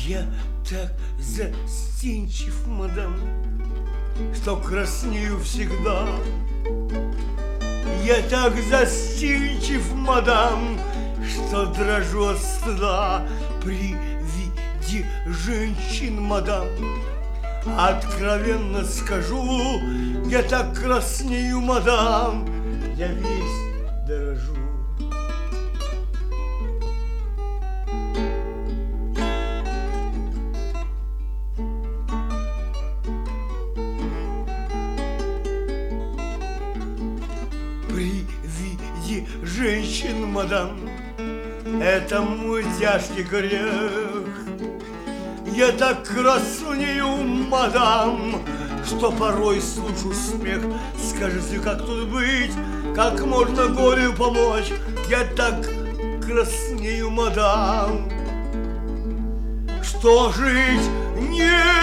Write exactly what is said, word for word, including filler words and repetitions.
Я так застенчив, мадам, что краснею всегда. Я так застенчив, мадам, что дрожу от стыда при виде женщин, мадам. Откровенно скажу, я так краснею, мадам, я весь дорожу. При виде женщин, мадам, это мой тяжкий грех. Я так краснею, мадам, что порой слышу смех. Скажите, как тут быть, как можно горю помочь? Я так краснею, мадам, что жить не